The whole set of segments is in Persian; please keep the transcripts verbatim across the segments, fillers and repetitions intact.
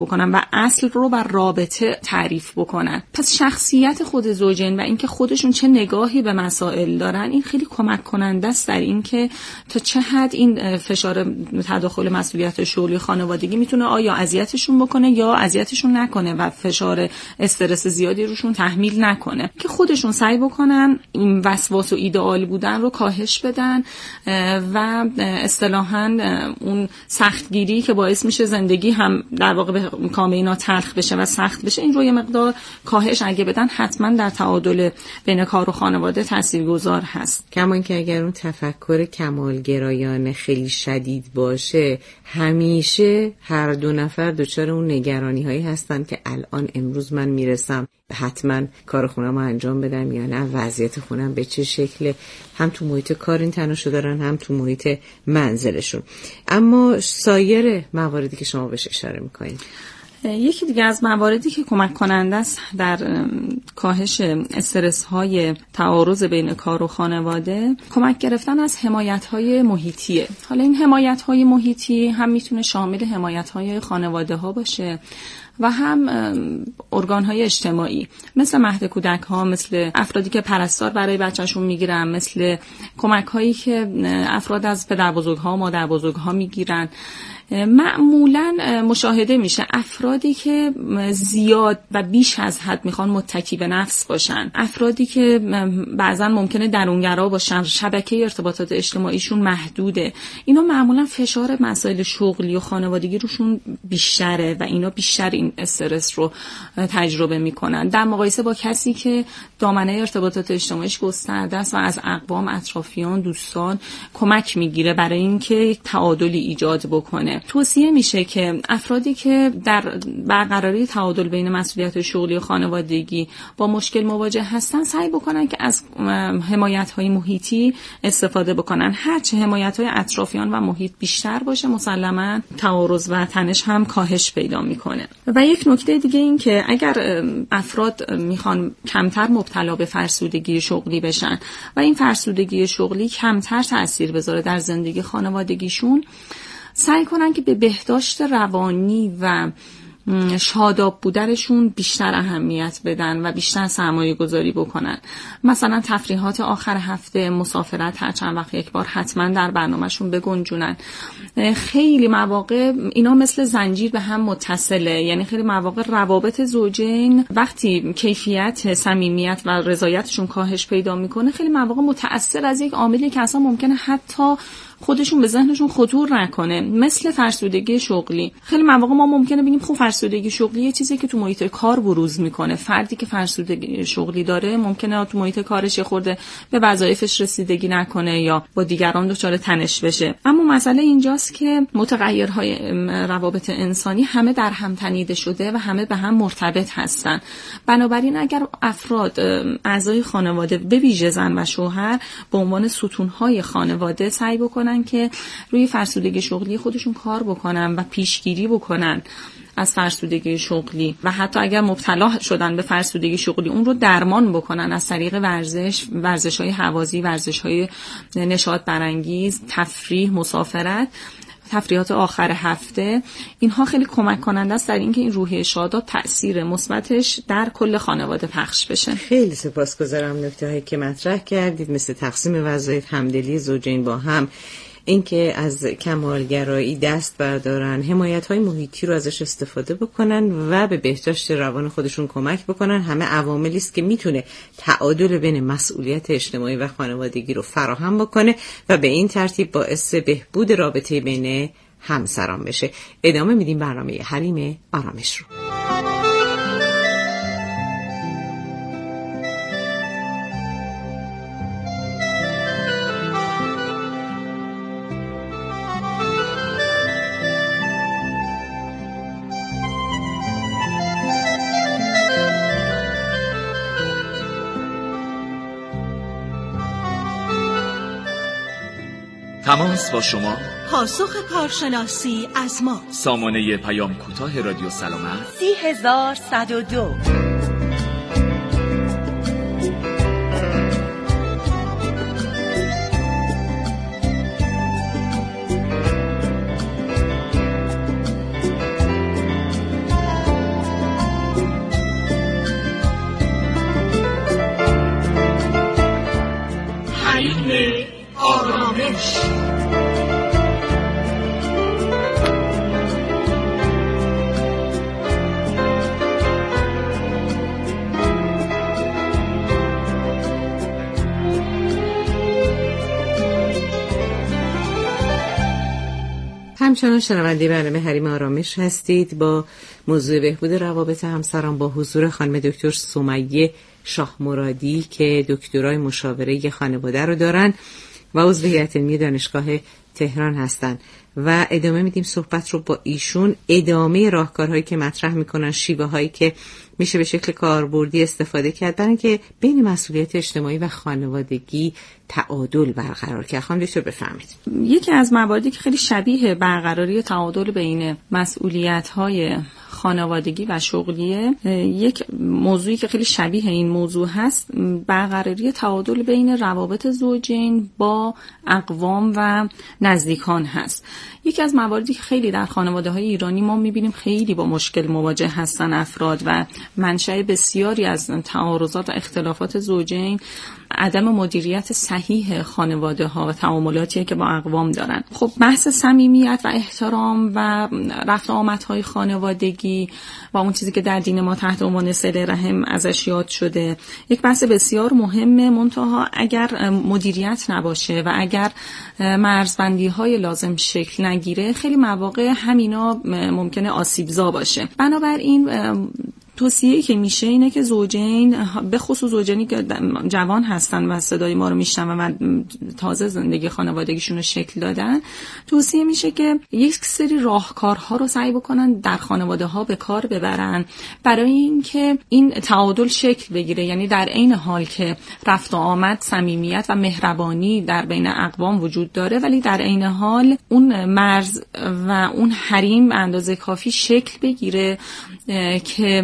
بکنن و اصل رو بر رابطه تعریف بکنن. پس شخصیت خود زوجین و اینکه خودشون چه نگاهی به مسائل دارن این خیلی کمک کننده است در اینکه تا چه حد این فشار تداخل مسئولیت شغلی خانوادگی میتونه آیا اذیتشون بکنه یا اذیتشون نکنه و فشار استرس زیادی روشون تحمیل نکنه، که خودشون سعی بکنن این وسواس و ایدئال بودن رو کاهش بدن و اصطلاحاً اون سختگیری که باعث میشه زندگی هم در واقع به کام اینا تلخ بشه و سخت بشه این رو یه مقدار کاهش اگه بدن حتما در تعادل بین کار و خانواده تاثیرگذار هست. کما اینکه اگر اون تفکر کمالگرایانه خیلی شدید باشه همیشه هر دو نفر دچار اون نگرانی هایی هستن که الان امروز من میرسم حتما کار خونم رو انجام بدم یا نه، وضعیت خونم به چه شکله، هم تو محیط کار این تنشو دارن هم تو محیط منزلشون. اما سایر مواردی که شما بهش اشاره میکنید، یکی دیگه از مواردی که کمک کننده است در کاهش استرس های تعارض بین کار و خانواده خانواده گرفتن از حمایت های محیطیه. حالا این حمایت های محیطی هم میتونه شامل حمایت های خانواده ها باشه و هم ارگان های اجتماعی مثل مهد کودک ها، مثل افرادی که پرستار برای بچه‌شون میگیرن، مثل کمک هایی که افراد از پدر بزرگ ها و مادر بزرگ ها میگیرن. معمولاً مشاهده میشه افرادی که زیاد و بیش از حد میخوان متکی به نفس باشن، افرادی که بعضاً ممکنه درونگرا باشن، شبکه ارتباطات اجتماعیشون محدوده، اینا معمولاً فشار مسائل شغلی و خانوادگی روشون بیشتره و اینا بیشتر این استرس رو تجربه میکنن در مقایسه با کسی که دامنه ارتباطات اجتماعیش گسترده است و از اقوام، اطرافیان، دوستان کمک میگیره برای اینکه تعادلی ایجاد بکنه. توصیه میشه که افرادی که در برقراری تعادل بین مسئولیت شغلی و خانوادگی با مشکل مواجه هستن سعی بکنن که از حمایت‌های محیطی استفاده بکنن. هرچه حمایت‌های اطرافیان و محیط بیشتر باشه مسلماً تعارض و تنش هم کاهش پیدا میکنه. و یک نکته دیگه این که اگر افراد میخوان کمتر مبتلا به فرسودگی شغلی بشن و این فرسودگی شغلی کمتر تأثیر بذاره در زندگی خانوادگیشون، سعی کنن که به بهداشت روانی و شاداب بودنشون بیشتر اهمیت بدن و بیشتر سرمایه گذاری بکنن. مثلا تفریحات آخر هفته، مسافرت هر چند وقت یک بار حتما در برنامهشون بگنجونن. خیلی مواقع اینا مثل زنجیر به هم متصله، یعنی خیلی مواقع روابط زوجین وقتی کیفیت، صمیمیت و رضایتشون کاهش پیدا میکنه خیلی مواقع متأثر از یک عاملی که اصلا ممکنه حتی خودشون به ذهنشون خطور نکنه، مثل فرسودگی شغلی. خیلی مواقع ما ممکنه ببینیم خب فرسودگی شغلی یه چیزی که تو محیط کار بروز میکنه. فردی که فرسودگی شغلی داره ممکنه تو محیط کارش یه خورده به وظایفش رسیدگی نکنه یا با دیگران دچار تنش بشه. اما مسئله اینجاست که متغیرهای روابط انسانی همه در هم تنیده شده و همه به هم مرتبط هستن. بنابراین اگر افراد، اعضای خانواده به ویژه زن و شوهر به عنوان ستونهای خانواده سعی بکنن که روی فرسودگی شغلی خودشون کار بکنن و پیشگیری بکنن از فرسودگی شغلی و حتی اگر مبتلا شدن به فرسودگی شغلی اون رو درمان بکنن از طریق ورزش، ورزش‌های هوازی، ورزش‌های نشاط برانگیز، تفریح، مسافرت، تفریحات آخر هفته. اینها خیلی کمک کننده است در اینکه این روحیه شاداب تأثیر مثبتش در کل خانواده پخش بشه. خیلی سپاسگزارم نکته‌هایی که مطرح کردید، مثل تقسیم وظایف، همدلی زوجین با هم، اینکه از کمالگرایی دست بردارن، حمایت‌های محیطی رو ازش استفاده بکنن و به بهداشت روان خودشون کمک بکنن، همه عواملی است که میتونه تعادل بین مسئولیت اجتماعی و خانوادگی رو فراهم بکنه و به این ترتیب باعث بهبود رابطه بین همسران بشه. ادامه میدیم برنامه حریم آرامش رو. تماس با شما، پاسخ کارشناسی از ما. سامانه پیام کوتاه رادیو سلامت سی هزار صد و دو. همچنان شنونده برنامه حریم آرامش هستید با موضوع بهبود روابط همسران با حضور خانم دکتر سمیه شاه مرادی که دکترای مشاوره خانواده رو دارن و عضو هیئت علمی دانشگاه تهران هستن و ادامه میدیم صحبت رو با ایشون. ادامه راهکارهایی که مطرح میکنن، شیوه هایی که میشه به شکل کاربردی استفاده کرد برای اینکه بین مسئولیت اجتماعی و خانوادگی تعادل برقرار کرد. خانم دکتر بفرمایید. یکی از مواردی که خیلی شبیه برقراری تعادل بین مسئولیت‌های خانوادگی و شغلیه، یک موضوعی که خیلی شبیه این موضوع هست برقراری تعادل بین روابط زوجین با اقوام و نزدیکان هست. یکی از مواردی که خیلی در خانواده‌های ایرانی ما می‌بینیم خیلی با مشکل مواجه هستن افراد و منشأ بسیاری از تعارضات و اختلافات زوجین عدم مدیریت صحیح خانواده‌ها و تعاملاتی که با اقوام دارن. خب بحث صمیمیت و احترام و رفت و آمدهای خانوادگی و اون چیزی که در دین ما تحت عنوان صله رحم ازش یاد شده یک بحث بسیار مهمه، منتها اگر مدیریت نباشه و اگر مرزبندی‌های لازم شکل نگیره خیلی مواقع همینا ممکنه آسیبزا باشه. بنابراین توصیه‌ای که میشه اینه که زوجین، به خصوص زوجینی که جوان هستن و صدای ما رو میشنون و تازه زندگی خانوادگیشون رو شکل دادن، توصیه میشه که یک سری راهکارها رو سعی بکنن در خانواده‌ها به کار ببرن برای اینکه این تعادل شکل بگیره. یعنی در عین حال که رفت و آمد، صمیمیت و مهربانی در بین اقوام وجود داره، ولی در عین حال اون مرز و اون حریم به اندازه کافی شکل بگیره که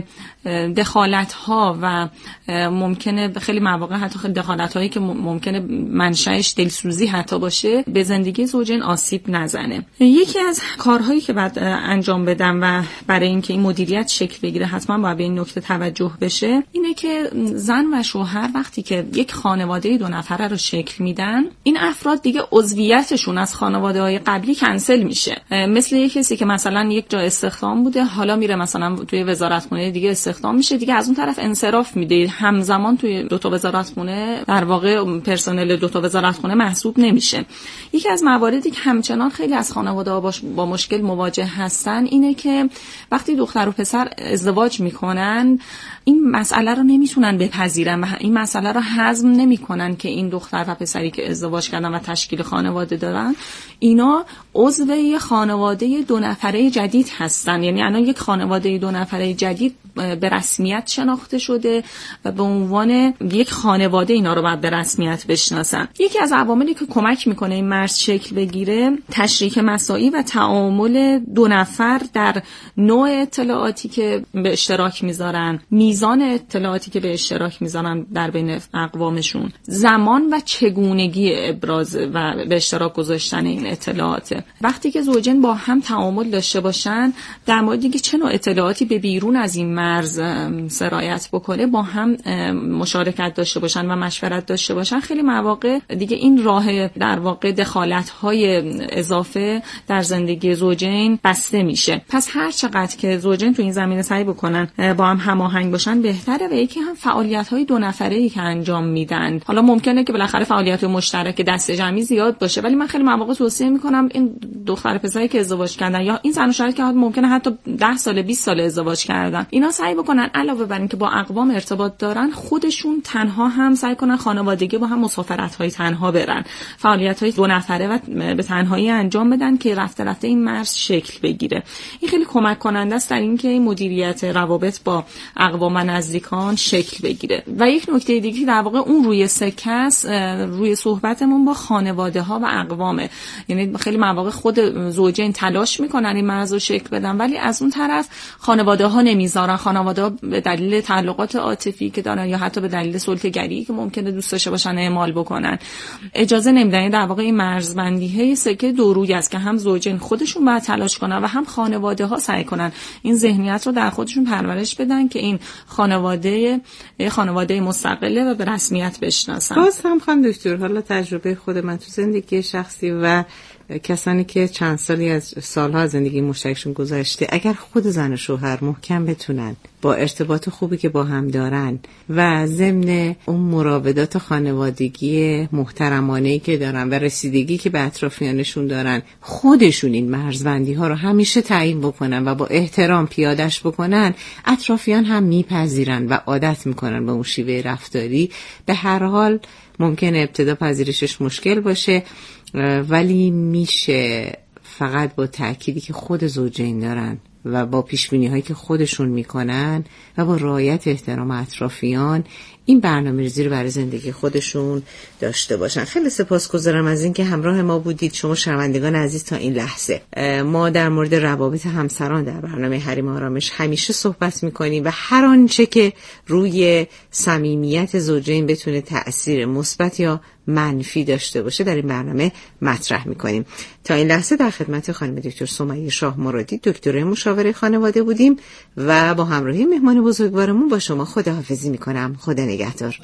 دخالت‌ها و ممکنه خیلی مواقع حتی خیلی دخالت‌هایی که ممکنه منشأش دلسوزی حتی باشه به زندگی زوجین آسیب نزنه. یکی از کارهایی که باید انجام بدم و برای اینکه این مدیریت شکل بگیره حتما باید به این نکته توجه بشه اینه که زن و شوهر وقتی که یک خانواده دو نفره رو شکل میدن، این افراد دیگه عضویتشون از خانواده‌های قبلی کنسل میشه. مثل یک کسی که مثلا یک جا استخدام بوده، حالا میره مثلا توی وزارتخونه دیگه استخدام میشه، دیگه از اون طرف انصراف میده، همزمان توی دو تا وزارتخونه در واقع پرسنل دو تا وزارتخونه محسوب نمیشه. یکی از مواردی که همچنان خیلی از خانواده‌ها با مشکل مواجه هستن اینه که وقتی دختر و پسر ازدواج میکنن این مسئله رو نمیتونن بپذیرن و این مسئله رو هضم نمیکنن که این دختر و پسری که ازدواج کردن و تشکیل خانواده دارن اینا عضو یک خانواده دو نفره جدید هستن. یعنی الان یک خانواده دو نفره جدید به رسمیت شناخته شده و به عنوان یک خانواده اینا رو باید به رسمیت بشناسن. یکی از عواملی که کمک میکنه این مرز شکل بگیره تشریک مساعی و تعامل دو نفر در نوع اطلاعاتی که به اشتراک میذارن، میزان اطلاعاتی که به اشتراک میذارن در بین اقوامشون، زمان و چگونگی ابراز و به اشتراک گذاشتن این اطلاعات. وقتی که زوجین با هم تعامل داشته باشن در مورد اینکه چه نوع اطلاعاتی به بیرون از این مرز سرایت بکنه با هم مشارکت داشته باشن و مشورت داشته باشن، خیلی مواقع دیگه این راه در واقع دخالت‌های اضافه در زندگی زوجین بسته میشه. پس هر چقدر که زوجین تو این زمینه سعی بکنن با هم هماهنگ باشن بهتره. و یکی هم فعالیت‌های دو نفره‌ای که انجام میدن، حالا ممکنه که بالاخره فعالیت مشترک دست جمعی زیاد باشه، ولی من خیلی مواقع توصیه میکنم این دختر پسری که ازدواج کردن یا این زن و شوهری که ممکنه حتی ده سال بیست سال ازدواج کردن، اینا سعی بکنن علاوه بر اینکه با اقوام ارتباط دارن خودشون تنها هم سعی کنن خانوادگی با هم مسافرت‌های تنها برن، فعالیت‌های دو نفره و به تنهایی انجام بدن که رفته رفته این مرز شکل بگیره. این خیلی کمک کننده است در اینکه مدیریت روابط با اقوام و نزدیکان شکل بگیره. و یک نکته دیگه در واقع اون روی سکه است، روی صحبتمون با خانواده‌ها و اقوامه. یعنی خیلی مواقع خود زوجین تلاش میکنن این مرز رو شکل بدن، ولی از اون طرف خانواده‌ها نمیذارن. خانواده‌ها به دلیل تعلقات عاطفی که دارن یا حتی به دلیل سلطه‌گری که ممکنه دوست داشته باشن اعمال بکنن اجازه نمیدن. در واقع این مرزبندیه سکه دو روی است که هم زوجین خودشون باید تلاش کنن و هم خانواده‌ها سعی کنن این ذهنیت رو در خودشون پرورش بدن که این خانواده خانواده مستقله و به رسمیت بشناسن. باز هم خانم دکتر، حالا تجربه خود من تو زندگی شخصی و کسانی که چند سالی از سالها زندگی مشترکشون گذشته، اگر خود زن و شوهر محکم بتونن با ارتباط خوبی که با هم دارن و ضمن اون مراودات خانوادگی محترمانه‌ای که دارن و رسیدگی که به اطرافیانشون دارن، خودشون این مرزبندی ها رو همیشه تعیین بکنن و با احترام پیادش بکنن، اطرافیان هم میپذیرن و عادت میکنن به اون شیوه رفتاری. به هر حال ممکنه ابتدا پذیرشش مشکل باشه، ولی میشه فقط با تأکیدی که خود زوجین دارن و با پیشبینی هایی که خودشون میکنن و با رعایت احترام اطرافیان این برنامه‌ریزی رو برای زندگی خودشون داشته باشن. خیلی سپاسگزارم از اینکه همراه ما بودید شما شنوندگان عزیز تا این لحظه. ما در مورد روابط همسران در برنامه حریم آرامش همیشه صحبت میکنیم و هر آنچه که روی صمیمیت زوجین بتونه تأثیر مثبت یا منفی داشته باشه در این برنامه مطرح میکنیم. تا این لحظه در خدمت خانم دکتر سمیه شاه مرادی، دکتر مشاوره خانواده بودیم و با همراهی مهمان بزرگوارمون با شما خداحافظی میکنم. خدا نگهدار.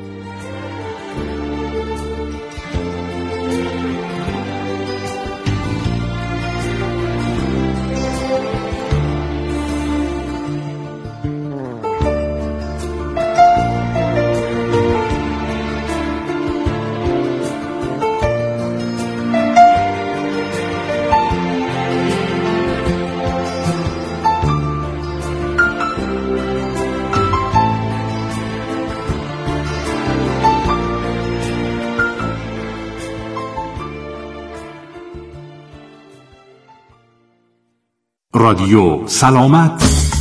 رادیو سلامت،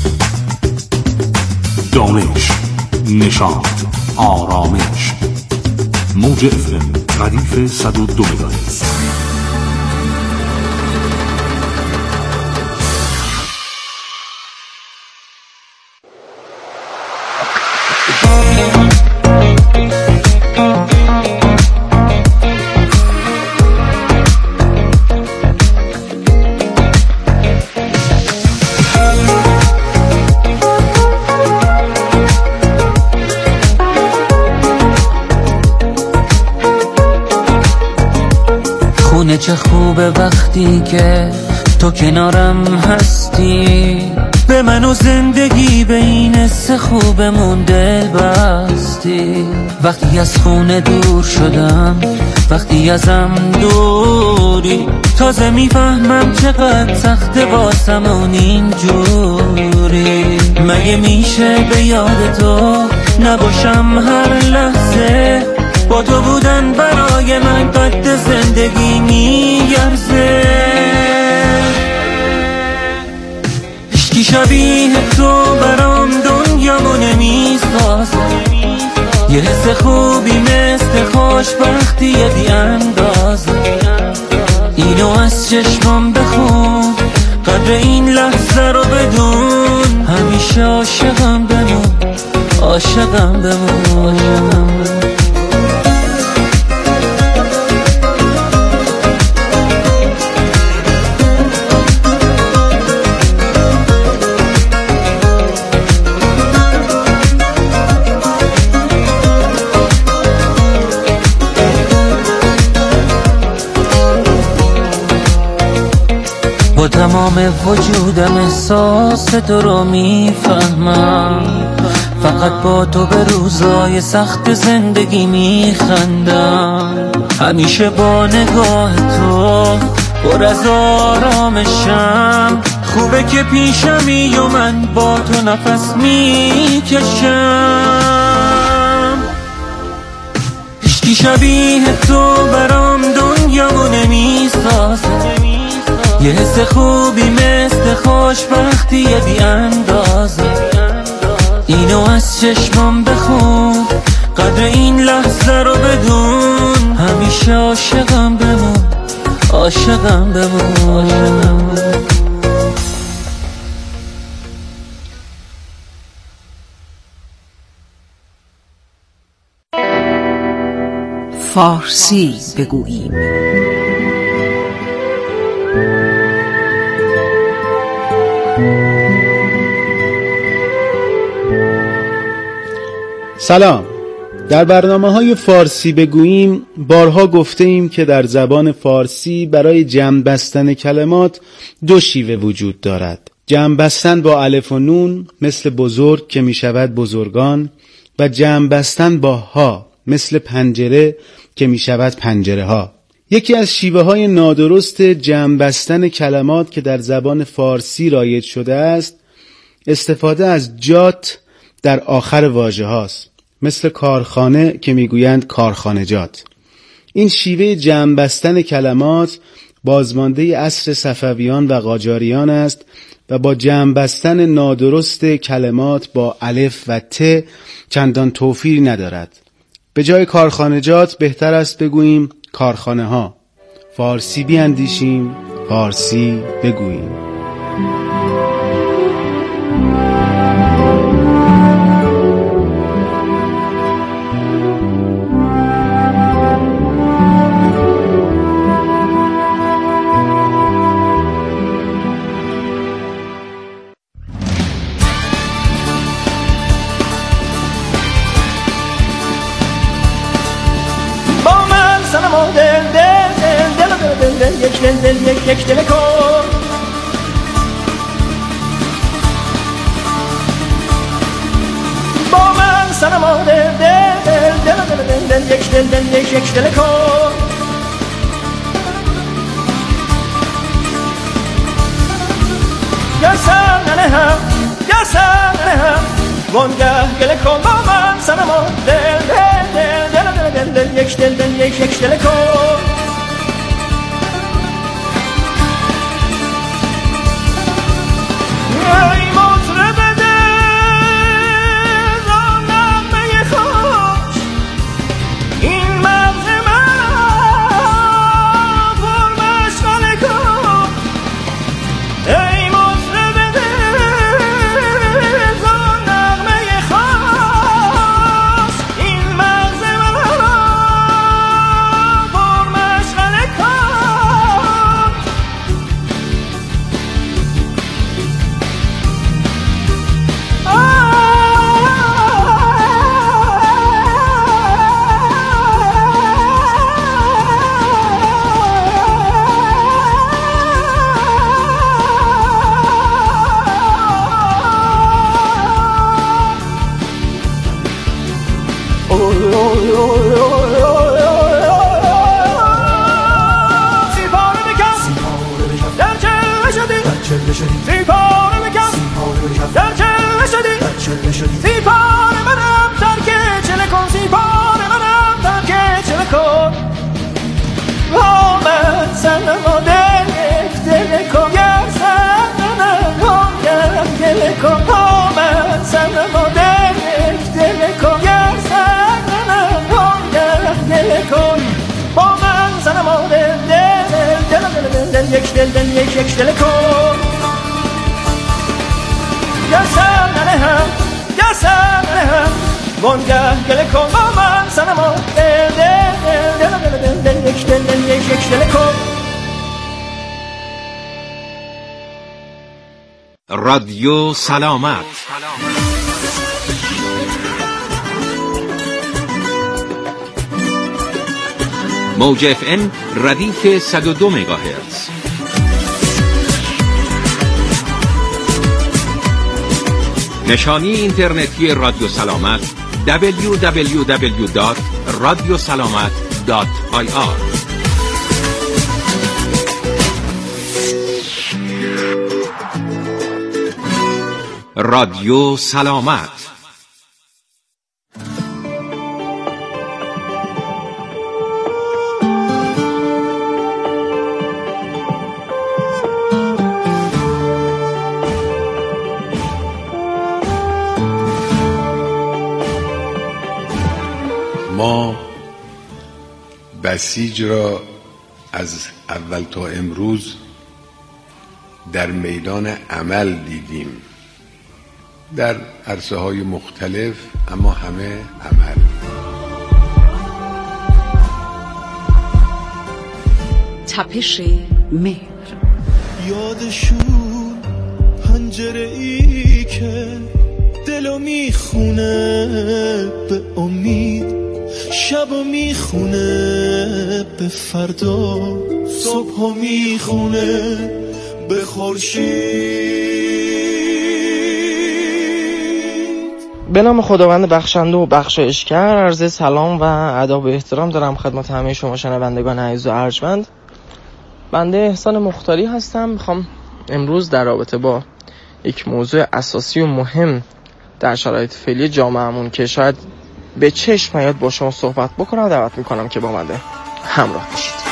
دانش، نشاط، آرامش. موج اف ام ردیف صد و دو مگاهرتز. چه خوبه وقتی که تو کنارم هستی، به من و زندگی بین سه خوبمون دل بستی. وقتی از خونه دور شدم، وقتی ازم دوری، تازه میفهمم چقدر سخته واسمون اینجوری. مگه میشه به یاد تو نباشم هر لحظه؟ با تو بودن برای من قد زندگی میارزه. هیچکی شبیه تو برام دنیامو نمیسازه. یه حس خوبی مثل خوشبختی بی اندازه. اینو از چشمام بخون، قدر این لحظه رو بدون. همیشه عاشقم بمون، عاشقم بمون، عاشقم بمون. با تمام وجودم احساس تو رو میفهمم. فقط با تو به روزای سخت زندگی میخندم. همیشه با نگاه تو پر از آرامشم. خوبه که پیشمی و من با تو نفس میکشم. هیچکی شبیه تو برام دنیامو نمیسازه. یه حس خوبی مثل خوشبختی بی اندازه. اینو از چشمام بخون، قدر این لحظه رو بدون. همیشه عاشقم بمون، عاشقم بمون، عاشقم بمون. فارسی بگوییم. سلام، در برنامه‌های فارسی بگوییم بارها گفته ایم که در زبان فارسی برای جمع بستن کلمات دو شیوه وجود دارد. جمع بستن با الف و نون مثل بزرگ که می شود بزرگان و جمع بستن با ها مثل پنجره که می شود پنجره ها. یکی از شیوه های نادرست جمع بستن کلمات که در زبان فارسی رایج شده است استفاده از جات در آخر واژه هاست، مثل کارخانه که میگویند کارخانجات. این شیوه جمع بستن کلمات بازمانده عصر صفویان و قاجاریان است و با جمع بستن نادرست کلمات با الف و ت چندان توفیری ندارد. به جای کارخانجات بهتر است بگوییم کارخانه ها. فارسی بیاندیشیم، فارسی بگوییم. یک دل دل یک یک دل کن با من سنما دل دل دل دل دل دل یک دل دل یک یک دل کن یا سن هم یا سن هم وانگه گل کن با من سنما دل دل دل دل دل دل یک دل دل یک یک دل کن ای مطرب دل را نغمه خوش این مغز من پر مشغله کن ای مطرب دل را نغمه خوش این مغز من پر مشغله کن سیپار منم ترک چله کن سیپار منم ترک چله کن آمد سنما دل یک دل کن گر سنم آمد دل کن آمد سنما دل یک دل کن گر سنم آمد دل کن با من سنما دل دل دل دل دل یک دل دل یک یک دل کن گر سنم یا سنم وانگه گل کن با من سنما دل دل دل دل دل یک دل دل یک یک دل کن رادیو سلامت موج اف ام ردیف صد و دو مگاهرتز. نشانی اینترنتی رادیو سلامت دبلیو دبلیو دبلیو دات رادیو سلامت دات آی آر. رادیو سلامت. ما بسیج را از اول تا امروز در میدان عمل دیدیم، در عرصه های مختلف، اما همه عمل. تپش مهر. یادشون پنجره ای که دلو میخونه به امید شبو میخونه به فردا، صبحو میخونه به خورشید. به نام خداوند بخشنده و بخشایشگر، عرض سلام و ادب و احترام دارم خدمت همه شما شنوندگان عزیز و ارجمند. بنده احسان مختاری هستم. میخوام امروز در رابطه با یک موضوع اساسی و مهم در شرایط فعلی جامعهمون که شاید به چشم نیاد با شما صحبت بکنم، دعوت میکنم که با من همراه باشید.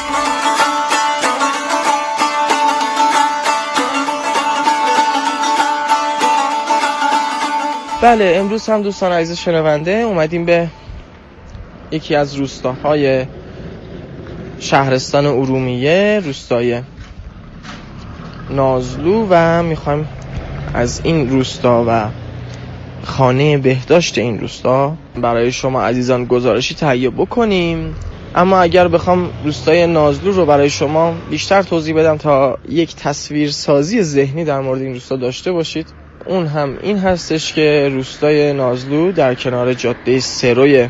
بله، امروز هم دوستان عزیز شنونده اومدیم به یکی از روستاهای شهرستان ارومیه، روستای نازلو، و میخوایم از این روستا و خانه بهداشت این روستا برای شما عزیزان گزارشی تهیه بکنیم. اما اگر بخوام روستای نازلو رو برای شما بیشتر توضیح بدم تا یک تصویر سازی ذهنی در مورد این روستا داشته باشید، اون هم این هستش که روستای نازلو در کنار جاده سروی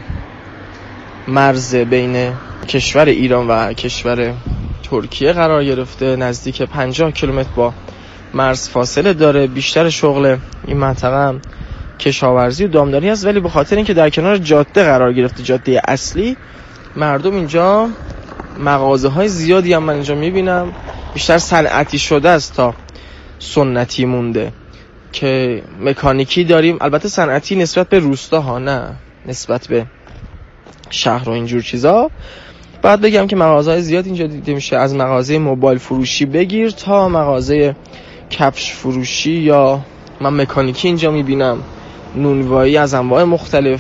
مرز بین کشور ایران و کشور ترکیه قرار گرفته. نزدیک پنجاه کیلومتر با مرز فاصله داره. بیشتر شغل این منطقه هم کشاورزی و دامداری است، ولی به خاطر اینکه در کنار جاده قرار گرفته، جاده اصلی، مردم اینجا مغازه های زیادی هم من اینجا میبینم بیشتر صنعتی شده است تا سنتی مونده، که مکانیکی داریم. البته صنعتی نسبت به روستا ها، نه نسبت به شهر و اینجور چیزا. بعد بگم که مغازه زیاد اینجا دیده میشه، از مغازه موبایل فروشی بگیر تا مغازه کفش فروشی، یا من مکانیکی اینجا میبینم، نونوایی از انواع مختلف،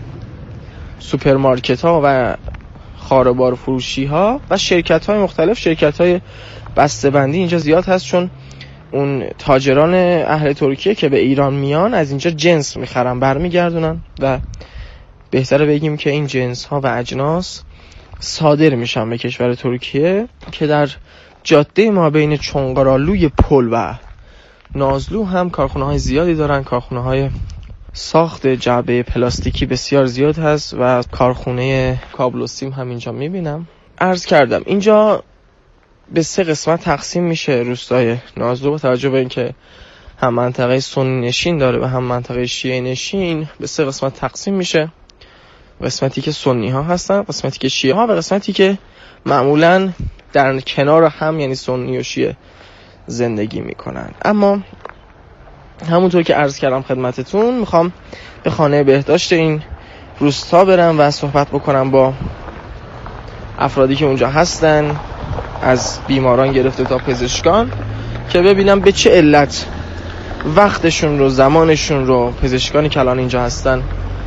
سوپرمارکت ها و خاربار فروشی ها و شرکت های مختلف، شرکت های بسته‌بندی اینجا زیاد هست، چون اون تاجران اهل ترکیه که به ایران میان از اینجا جنس میخرن برمیگردونن و بهتره بگیم که این جنس ها و اجناس صادر میشن به کشور ترکیه، که در جاده ما بین چونقرالوی پل و نازلو هم کارخونه های زیادی دارن. کارخونه های ساخت جعبه پلاستیکی بسیار زیاد هست و کارخونه کابل و سیم هم اینجا میبینم. عرض کردم اینجا به سه قسمت تقسیم میشه روستای نازلو، با توجه به اینکه هم منطقه سنی نشین داره و هم منطقه شیعه نشین. به سه قسمت تقسیم میشه، قسمتی که سنی ها هستن، قسمتی که شیعه ها، و قسمتی که معمولا در کنار هم یعنی سنی و شیعه زندگی میکنن. اما همونطور که عرض کردم خدمتتون، میخوام به خانه بهداشت این روستا برم و صحبت بکنم با افرادی که اونجا هستن، از بیماران گرفته تا پزشکان، که ببینم به چه علت وقتشون رو، زمانشون رو پزشکانی که الان اینجا هستن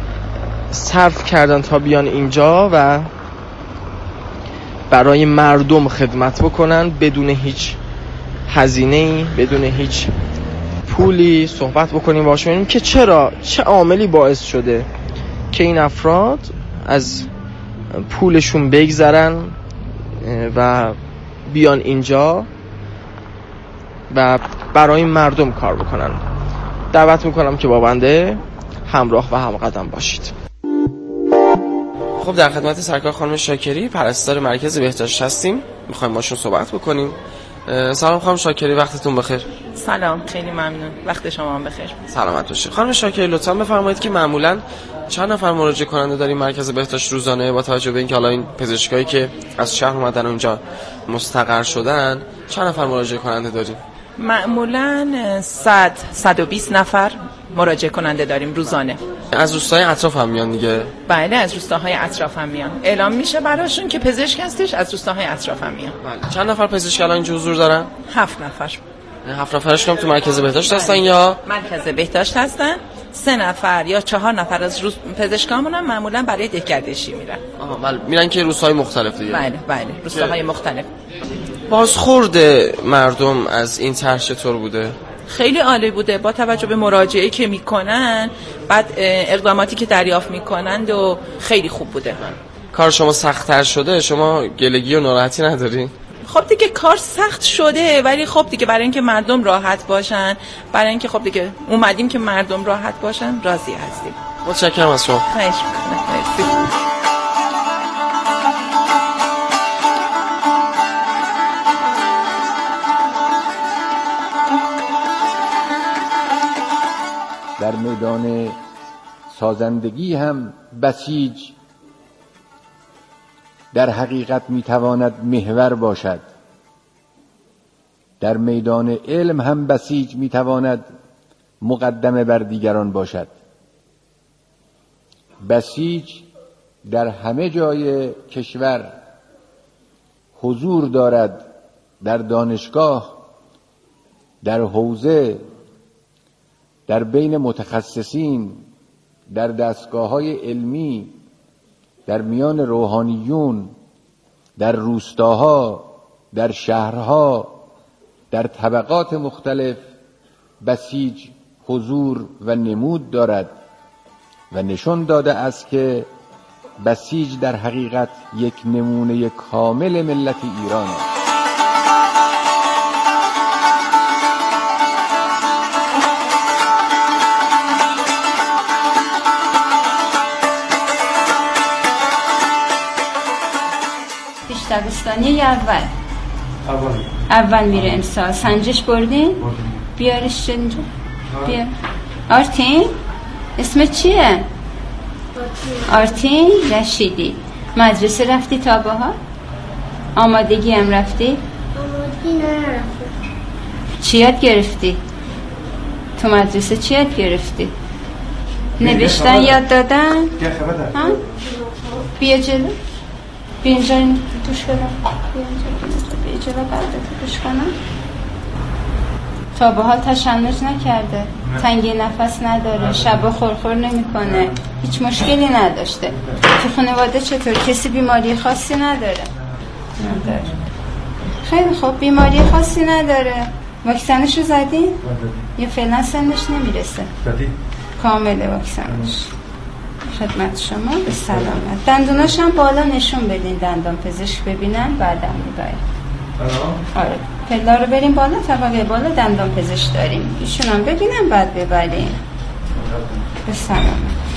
صرف کردن تا بیان اینجا و برای مردم خدمت بکنن بدون هیچ هزینه‌ای، بدون هیچ پولی. صحبت بکنیم باشون ببینیم که چرا، چه عاملی باعث شده که این افراد از پولشون بگذرن و بیان اینجا و برای مردم کار بکنن. دعوت میکنم که با بنده همراه و همقدم باشید. خب، در خدمت سرکار خانم شاکری، پرستار مرکز بهداشت هستیم. میخوایم باشون صحبت بکنیم. سلام خانم شاکری، وقتتون بخیر. سلام، خیلی ممنون، وقت شما هم بخیر. سلامت باشید. خانم شاکری، لطفا بفرمایید که معمولاً چند نفر مراجعه کننده داریم مرکز بهداشت روزانه، با توجه به اینکه حالا این پزشکایی که از شهر اومدن و اینجا مستقر شدن، چند نفر مراجعه کننده داریم؟ معمولاً صد صد و بیست نفر مراجعه کننده داریم روزانه. از روستاهای اطراف هم میان دیگه؟ بله، از روستاهای اطراف هم میان. اعلام میشه براشون که پزشک هستش، از روستاهای اطراف هم میان. بله. چند نفر پزشک الان اینجا حضور دارن؟ هفت نفر. هفت نفرشون تو مرکز بهداشت هستن یا مرکز بهداشت هستن؟ سه نفر یا چهار نفر از روز پزشکامون هم معمولا برای دهکدشی میرن. آها، بله، میرن که روستاهای مختلف دیگه. بله بله، روستاهای مختلف. بازخورد مردم از این طرح چطور بوده؟ خیلی عالی بوده، با توجه به مراجعه که میکنن، بعد اقداماتی که دریافت میکنند و خیلی خوب بوده. کار شما سخت‌تر شده؟ شما گلگی و ناراحتی نداری؟ خب دیگه کار سخت شده، ولی خب دیگه برای اینکه مردم راحت باشن، برای اینکه خب دیگه اومدیم که مردم راحت باشن، راضی هستیم. متشکرم از شما. خواهش می‌کنم. مرسی. در میدان سازندگی هم بسیج در حقیقت میتواند محور باشد. در میدان علم هم بسیج میتواند مقدمه بر دیگران باشد. بسیج در همه جای کشور حضور دارد، در دانشگاه، در حوزه، در بین متخصصین، در دستگاه‌های علمی، در میان روحانیون، در روستاها، در شهرها، در طبقات مختلف بسیج حضور و نمود دارد و نشان داده است که بسیج در حقیقت یک نمونه کامل ملت ایران است. دبستانی یا اول؟ اول اول میره امسال. سنجش بردین؟ بیارش اینجا. بیار. آرتین؟ اسمت چیه؟ آرتین رشیدی. مدرسه رفتی تا بها؟ آمادگی هم رفتی؟ آمادگی نرفتی. چی یاد گرفتی؟ تو مدرسه چی یاد گرفتی؟ نوشتن یاد دادن؟ ها؟ بیا جلو. بیا اینجا توش کنم. بیا اینجا بیا جلو قلبت توش کنم. تا به حال تشنج نکرده، نه. تنگی نفس نداره، شبا خورخور نمیکنه، هیچ مشکلی نداشته. تو خانواده چطور؟ کسی بیماری خاصی نداره؟ نداره. خیلی خوب، بیماری خاصی نداره. واکسنشو زدی؟ یا فعلا سنش نمیرسه؟ زدی؟ کامله واکسنش. خدمت شما به سلامت. دندوناش هم بالا نشون بدین دندان پزشک ببینن بعدم میگایم. آره پلا رو بریم بالا، طبقه بالا دندان پزشک داریم، ایشون هم ببینن بعد ببریم. به سلامت.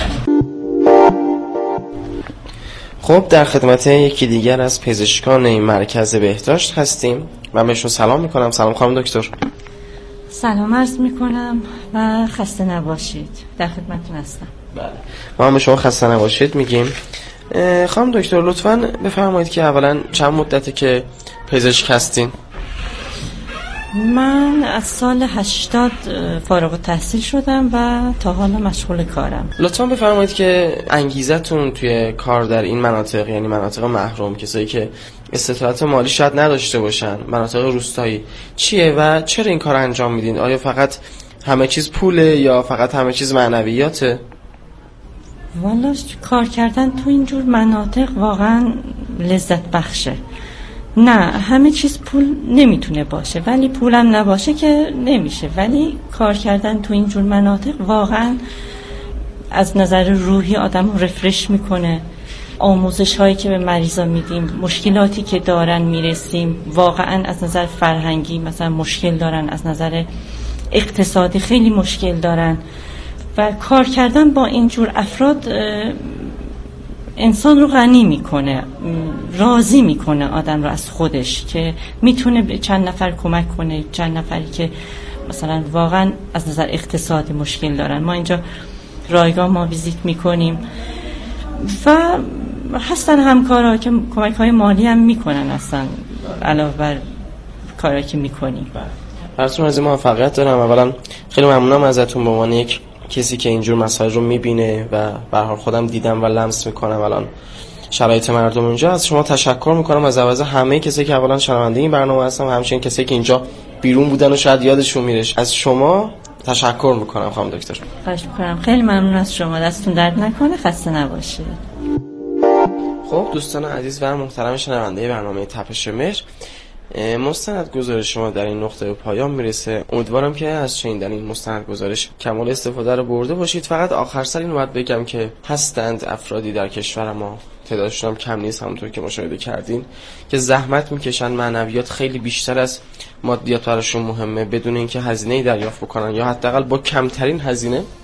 خب در خدمت یکی دیگر از پزشکان این مرکز بهداشت هستیم. من بهشون سلام میکنم. سلام خانم دکتر. سلام عرض میکنم و خسته نباشید. در خدمتتون هستم. بله ما هم به شما خسته نباشید میگیم. خانم دکتر لطفاً بفرمایید که اولا چند مدته که پزشک هستین؟ من از سال هشتاد فارغ التحصیل شدم و تا حالا مشغول کارم. لطفاً بفرمایید که انگیزتون توی کار در این مناطق، یعنی مناطق محروم، کسایی که استطاعت مالی شاید نداشته باشن، مناطق روستایی، چیه و چرا این کار انجام میدین؟ آیا فقط همه چیز پوله یا فقط همه چیز معنویاته؟ والا کار کردن تو اینجور مناطق واقعا لذت بخشه. نه همه چیز پول نمیتونه باشه، ولی پولم نباشه که نمیشه، ولی کار کردن تو اینجور مناطق واقعا از نظر روحی آدم رو رفرش میکنه. آموزش هایی که به مریضا میدیم، مشکلاتی که دارن میرسیم، واقعا از نظر فرهنگی مثلا مشکل دارن، از نظر اقتصادی خیلی مشکل دارن و کار کردن با اینجور افراد انسان رو غنی میکنه، راضی میکنه آدم رو از خودش که میتونه به چند نفر کمک کنه، چند نفری که مثلا واقعا از نظر اقتصادی مشکل دارن. ما اینجا رایگاه ما ویزیت میکنیم و هستن همکارا که کمک های مالی هم میکنن اصلا علاوه بر کارهایی که میکنیم. براتون از این موفقیت دارم. اولا خیلی ممنونم ازتون به عنوان یک کسی که اینجور مسائل رو میبینه و به هر حال خودم دیدم و لمس میکنم الان شرایط مردم اینجا. از شما تشکر میکنم از عوض همه کسایی که اولا شنونده این برنامه هستن و همچنین کسایی که اینجا بیرون بودن و شاید یادشون میره. از شما تشکر میکنم خانم دکتر. خواهش میکنم. خیلی ممنون از شما. دستتون درد نکنه. خسته نباشید. خب دوستان عزیز و محترم شنونده برنامه تپش مهر، مستندگزارش شما در این نقطه به پایان میرسه. امیدوارم که از شنیدن این مستندگزارش کمال استفاده رو برده باشید. فقط آخر سر اینو باید بگم که هستند افرادی در کشور ما، تعدادشون هم کم نیست همونطور که مشاهده کردین، که زحمت میکشن، معنویات خیلی بیشتر از مادیات براشون مهمه، بدون اینکه هزینه‌ای دریافت بکنن یا حداقل با کمترین هزینه